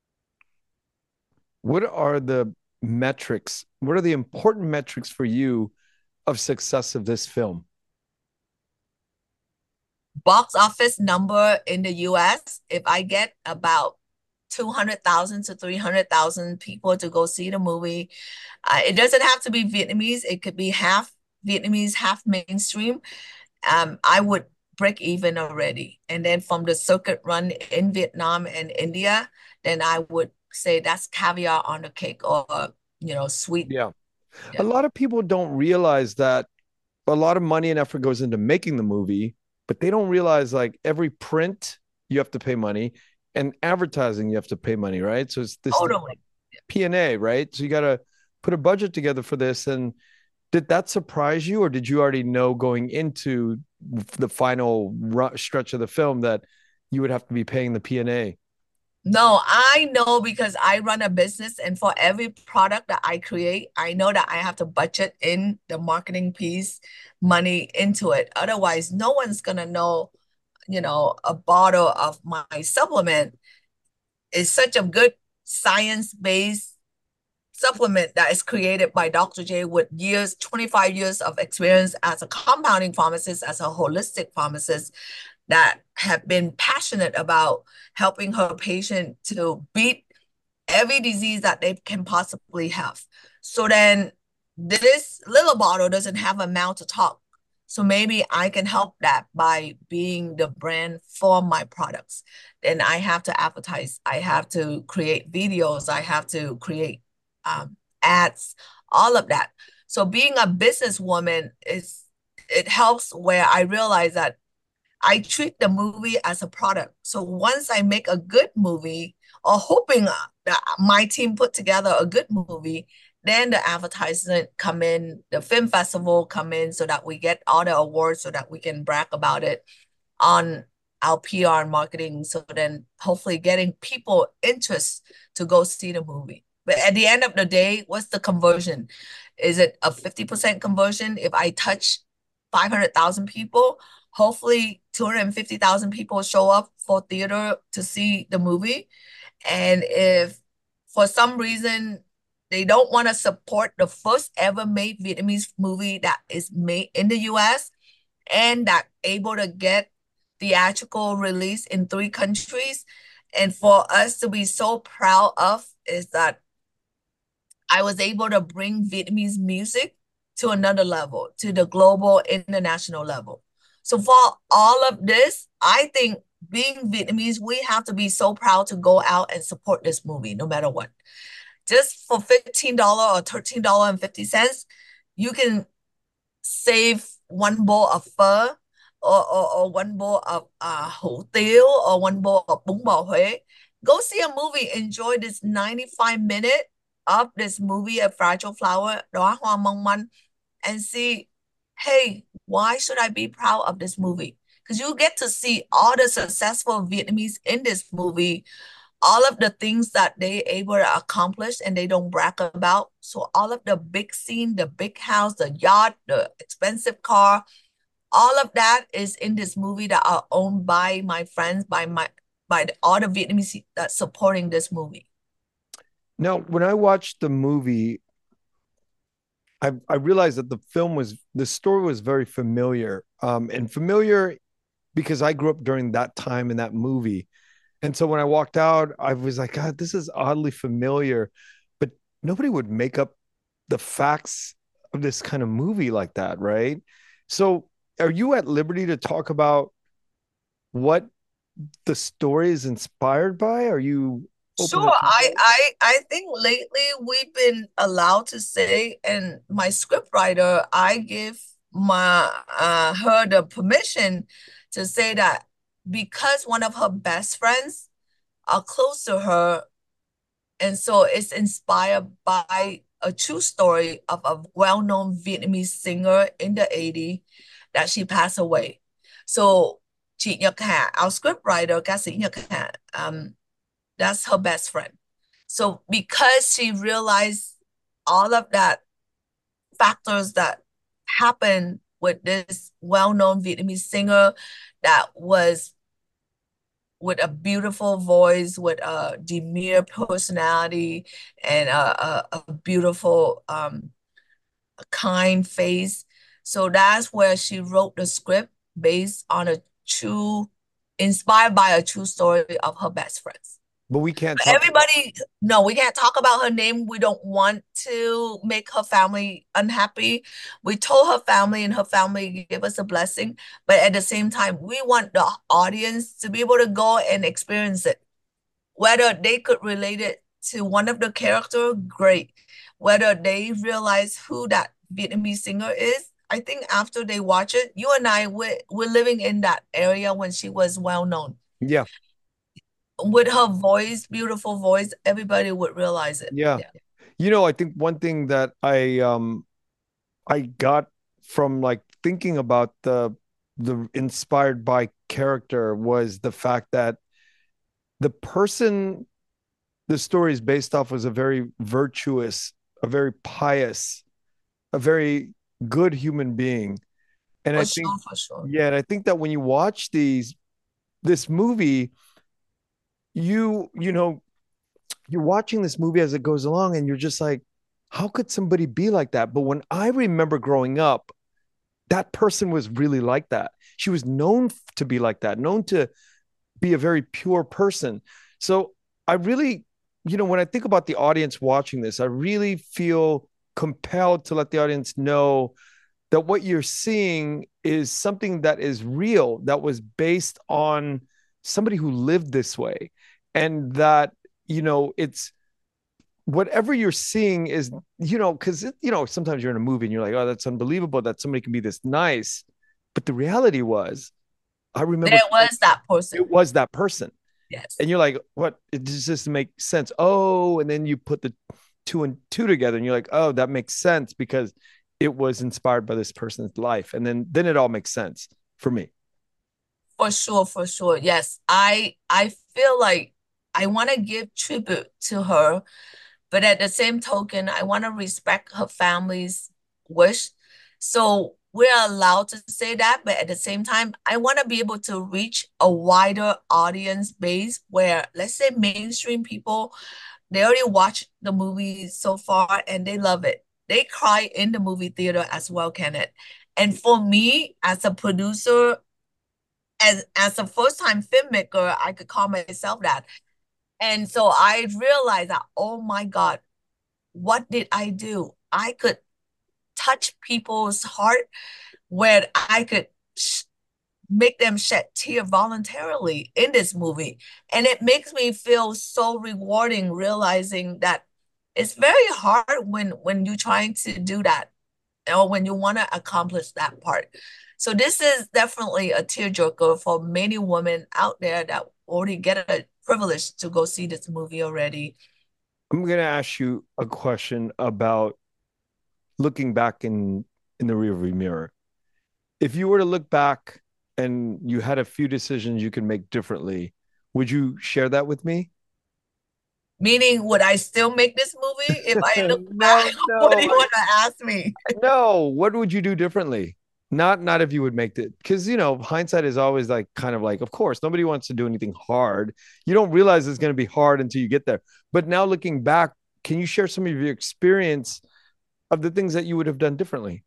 What are the metrics? What are the important metrics for you of success of this film? Box office number in the U S, if I get about two hundred thousand to three hundred thousand people to go see the movie, uh, it doesn't have to be Vietnamese. It could be half Vietnamese, half mainstream. Um, I would break even already. And then from the circuit run in Vietnam and India, then I would say that's caviar on the cake, or, you know, sweet. Yeah. A Yeah. lot of people don't realize that a lot of money and effort goes into making the movie, but they don't realize like every print you have to pay money and advertising you have to pay money, right? So it's this thing Totally. P and A, right? So you got to put a budget together for this. And did that surprise you, or did you already know going into the final stretch of the film that you would have to be paying the P and A? No, I know because I run a business, and for every product that I create, I know that I have to budget in the marketing piece money into it. Otherwise, no one's gonna know, you know, a bottle of my supplement is such a good science-based supplement that is created by Doctor J with years, twenty-five years of experience as a compounding pharmacist, as a holistic pharmacist, that have been passionate about helping her patient to beat every disease that they can possibly have. So then this little bottle doesn't have a mouth to talk. So maybe I can help that by being the brand for my products. Then I have to advertise, I have to create videos, I have to create um, ads, all of that. So being a businesswoman is, it helps where I realize that I treat the movie as a product. So once I make a good movie, or hoping that my team put together a good movie, then the advertisement come in, the film festival come in, so that we get all the awards, so that we can brag about it on our P R and marketing. So then hopefully getting people interest to go see the movie. But at the end of the day, what's the conversion? Is it a fifty percent conversion? If I touch five hundred thousand people, hopefully two hundred fifty thousand people show up for theater to see the movie. And if for some reason they don't want to support the first ever made Vietnamese movie that is made in the U S and that able to get theatrical release in three countries, and for us to be so proud of is that I was able to bring Vietnamese music to another level, to the global, international level. So for all of this, I think being Vietnamese, we have to be so proud to go out and support this movie, no matter what. Just for fifteen dollars or thirteen dollars and fifty cents, you can save one bowl of pho or, or, or one bowl of uh, hủ tiếu or one bowl of bún bò Huế. Go see a movie, enjoy this ninety-five minute of this movie, A Fragile Flower, Đóa Hoa Mong Manh, and see, hey, why should I be proud of this movie? Because you get to see all the successful Vietnamese in this movie, all of the things that they able to accomplish and they don't brag about. So all of the big scene, the big house, the yacht, the expensive car, all of that is in this movie that are owned by my friends, by my by the, all the Vietnamese that supporting this movie. Now, when I watched the movie, I I realized that the film was the story was very familiar, um, and familiar because I grew up during that time in that movie. And so when I walked out, I was like, God, this is oddly familiar, but nobody would make up the facts of this kind of movie like that, right? So are you at liberty to talk about what the story is inspired by? Are you open to Sure, talk I about it? I I think lately we've been allowed to say, and my scriptwriter, I give my uh her the permission to say that because one of her best friends are close to her, and so it's inspired by a true story of a well-known Vietnamese singer in the eighties that she passed away. So chị Nhật Hà, our scriptwriter, ca sĩ Nhật Hà, um, that's her best friend. So because she realized all of that factors that happened with this well-known Vietnamese singer that was with a beautiful voice, with a demure personality, and a, a, a beautiful, um, kind face. So that's where she wrote the script based on a true, inspired by a true story of her best friends. But we can't talk about. Everybody, no, we can't talk about her name. We don't want to make her family unhappy. We told her family, and her family gave us a blessing. But at the same time, we want the audience to be able to go and experience it. Whether they could relate it to one of the character, great. Whether they realize who that Vietnamese singer is, I think after they watch it, you and I, we're, we're living in that area when she was well known. Yeah, With her voice, beautiful voice, everybody would realize it. yeah. Yeah. You know, I think one thing that I um I got from like thinking about the the inspired by character was the fact that the person the story is based off was a very virtuous, a very pious, a very good human being. And I For think, sure, for sure. yeah, and I think that when you watch these this movie, you you know, you're watching this movie as it goes along, and you're just like, how could somebody be like that? But when I remember growing up, that person was really like that. She was known to be like that, known to be a very pure person. So I really, you know, when I think about the audience watching this, I really feel compelled to let the audience know that what you're seeing is something that is real, that was based on somebody who lived this way. And that, you know, it's whatever you're seeing is, you know, because, you know, sometimes you're in a movie and you're like, oh, that's unbelievable that somebody can be this nice. But the reality was, I remember There was that person. it was that person. Yes. And you're like, what? It just doesn't make sense. Oh, and then you put the two and two together and you're like, oh, that makes sense because it was inspired by this person's life. And then then it all makes sense for me. For sure, for sure. Yes. I I feel like I want to give tribute to her But at the same token, I want to respect her family's wish. So we're allowed to say that, but at the same time, I want to be able to reach a wider audience base where, let's say, mainstream people, they already watched the movie so far and they love it. They cry in the movie theater as well, Kenneth. And for me, as a producer, as as a first-time filmmaker, I could call myself that. And so I realized that, oh my God, what did I do? I could touch people's heart where I could sh- make them shed tear voluntarily in this movie. And it makes me feel so rewarding realizing that it's very hard when when you're trying to do that or when you want to accomplish that part. So this is definitely a tearjerker for many women out there that already get a privilege to go see this movie already. I'm gonna ask you a question about looking back in in the rearview mirror. If you were to look back and you had a few decisions you could make differently, would you share that with me? Meaning, would I still make this movie if I look back? No, What do no, you want to ask me? no. What would you do differently? Not not if you would make it, because you know hindsight is always like kind of like, of course, nobody wants to do anything hard. You don't realize it's going to be hard until you get there. But now looking back, can you share some of your experience of the things that you would have done differently?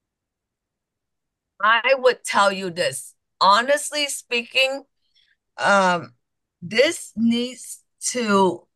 I would tell you this. Honestly speaking, um, this needs to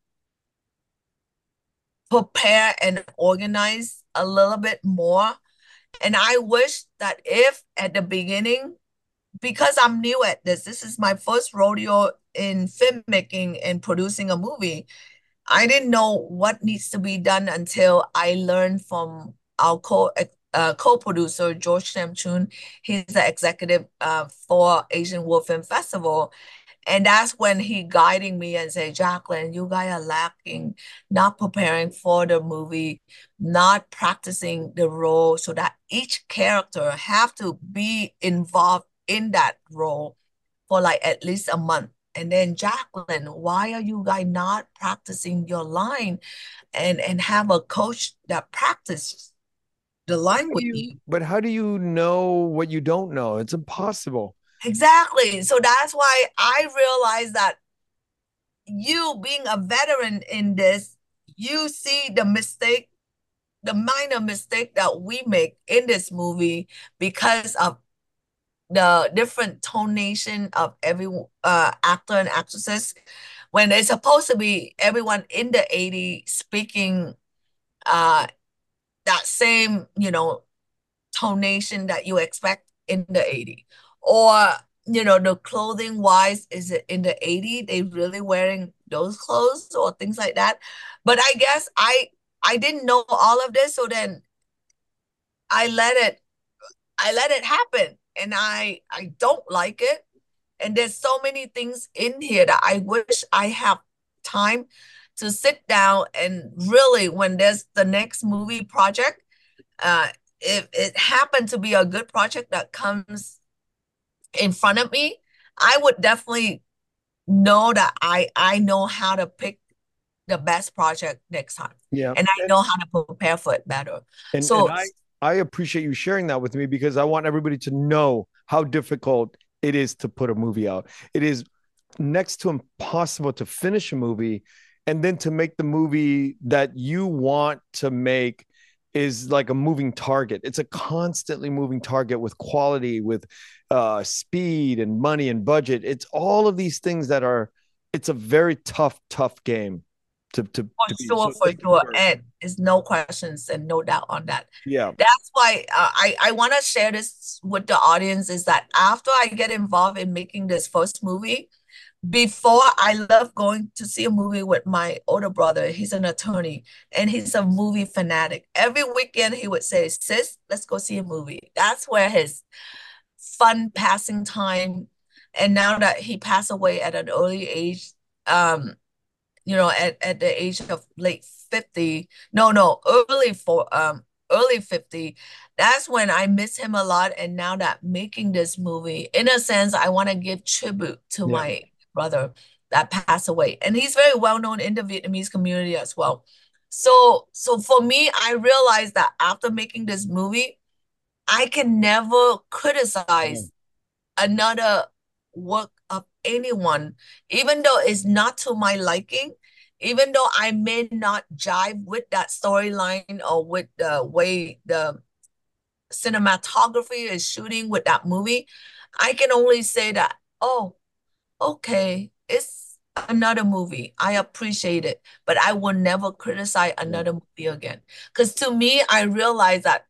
prepare and organize a little bit more. And I wish that if at the beginning, because I'm new at this, this is my first rodeo in filmmaking and producing a movie. I didn't know what needs to be done until I learned from our co uh, co-producer George Samchun. He's the executive uh, for Asian World Film Festival, and that's when he guiding me and say, Jacqueline, you guys are lacking, not preparing for the movie, not practicing the role, so that each character have to be involved in that role for like at least a month. And then Jacqueline, why are you guys not practicing your line and and have a coach that practice the How line do with you, you? but how do you know what you don't know? It's impossible. Exactly. So that's why I realized that you being a veteran in this, you see the mistake, the minor mistake that we make in this movie because of the different tonation of every uh, actor and actresses when it's supposed to be everyone in the eighties speaking uh, that same, you know, tonation that you expect in the eighties. Or, you know, the clothing wise, is it in the eighties? They really wearing those clothes or things like that. But I guess I I didn't know all of this, so then I let it I let it happen. And I I don't like it. And there's so many things in here that I wish I have time to sit down and really, when there's the next movie project, uh, if it happened to be a good project that comes in front of me, I would definitely know that I I know how to pick the best project next time, Yeah. and I And know how to prepare for it better. and and So I I appreciate you sharing that with me because I want everybody to know how difficult it is to put a movie out. It is next to impossible to finish a movie and then to make the movie that you want to make is like a moving target. It's a constantly moving target with quality, with uh, speed and money and budget. It's all of these things that are. It's a very tough, tough game to to for to be. sure, So for thank you sure, for and there's no questions and no doubt on that. yeah. That's why uh, I I want to share this with the audience is that after I get involved in making this first movie, before I love going to see a movie with my older brother. He's an attorney and he's a movie fanatic. Every weekend he would say, Sis, let's go see a movie. That's where his fun passing time. And now that he passed away at an early age, um, you know, at, at the age of late fifty, no, no, early for um early fifty, that's when I miss him a lot. And now that making this movie, in a sense, I want to give tribute to Yeah. my brother that passed away. And he's very well known in the Vietnamese community as well. So, so for me, I realized that after making this movie, I can never Yeah. criticize another work of anyone, even though it's not to my liking, even though I may not jive with that storyline or with the way the cinematography is shooting with that movie. I can only say that, oh, okay, it's another movie. I appreciate it, but I will never criticize Yeah. another movie again. Because to me, I realize that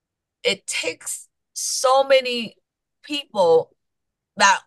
it takes so many people that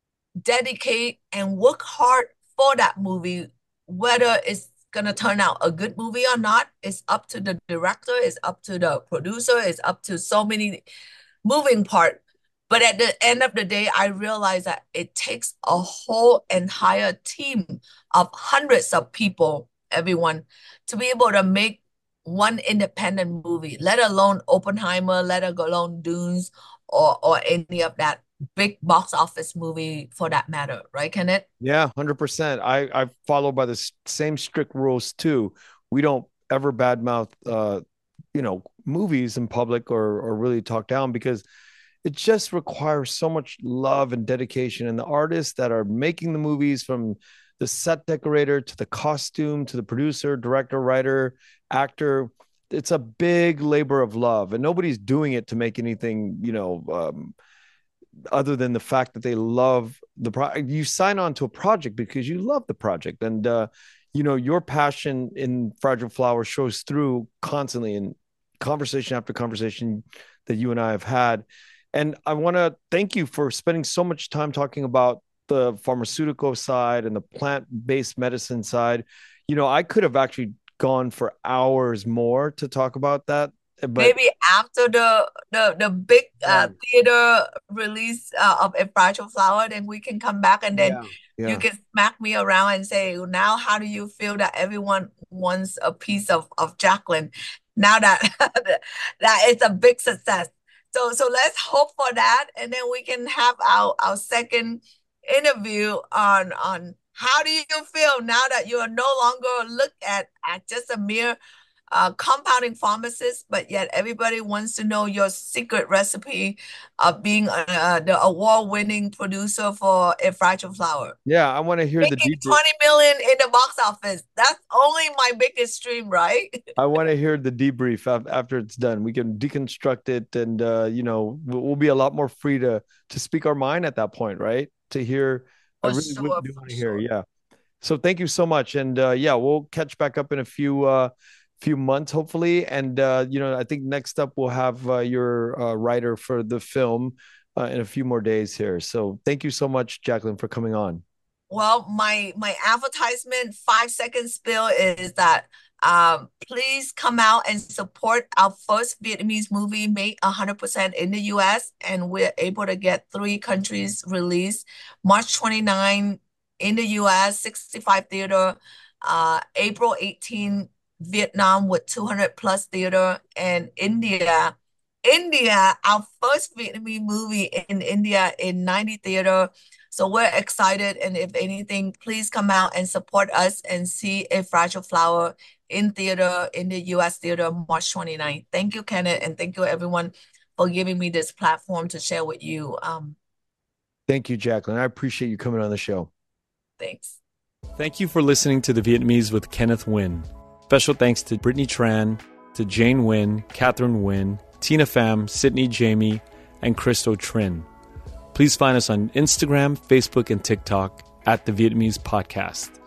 dedicate and work hard for that movie, whether it's gonna turn out a good movie or not. It's up to the director, it's up to the producer, it's up to so many moving part. But at the end of the day, I realize that it takes a whole entire team of hundreds of people, everyone, to be able to make one independent movie, let alone Oppenheimer, let alone Dunes, or or any of that big box office movie for that matter, right, Kenneth? Yeah, one hundred percent. I I follow by the s- same strict rules too. We don't ever badmouth uh you know, movies in public or or really talk down because it just requires so much love and dedication. And the artists that are making the movies, from the set decorator to the costume to the producer, director, writer, actor, it's a big labor of love. And nobody's doing it to make anything, you know, um, other than the fact that they love the project. You sign on to a project because you love the project. And, uh, you know, your passion in Fragile Flower shows through constantly in conversation after conversation that you and I have had. And I want to thank you for spending so much time talking about the pharmaceutical side and the plant-based medicine side. You know, I could have actually gone for hours more to talk about that, but Maybe after the the the big yeah, uh, theater release uh, of A Fragile Flower, then we can come back and then yeah, you yeah. can smack me around and say, now how do you feel that everyone wants a piece of of Jacqueline now that that it's a big success? So so let's hope for that, and then we can have our our second interview on on how do you feel now that you are no longer look at at just a mere uh, compounding pharmacist, but yet everybody wants to know your secret recipe of being uh, the award-winning producer for A Fragile Flower. Yeah, I want to hear the Making deep. twenty million in the box office. That's only my biggest dream, right? I want to hear the debrief after it's done. We can deconstruct it, and uh, you know, we'll, we'll be a lot more free to to speak our mind at that point, right? To hear, I For really, really sure, do for want to hear. sure. Yeah. So thank you so much, and uh, yeah, we'll catch back up in a few uh, few months, hopefully. And uh, you know, I think next up we'll have uh, your uh, writer for the film uh, in a few more days here. So thank you so much, Jacqueline, for coming on. Well, my my advertisement five second spiel is that um, please come out and support our first Vietnamese movie made one hundred percent in the U S. And we're able to get three countries released. March twenty-ninth in the U S, sixty-five theater, uh, April eighteenth, Vietnam with two hundred plus theater, and India. India, our first Vietnamese movie in India in ninety theater. So we're excited. And if anything, please come out and support us and see A Fragile Flower in theater in the U S theater March twenty-ninth. Thank you, Kenneth. And thank you, everyone, for giving me this platform to share with you. Um, Thank you, Jacqueline. I appreciate you coming on the show. thanks. Thank you for listening to The Vietnamese with Kenneth Nguyen. Special thanks to Brittany Tran, to Jane Nguyen, Catherine Nguyen, Tina Pham, Sydney Jamie, and Christo Trin. Please find us on Instagram, Facebook, and TikTok at The Vietnamese Podcast.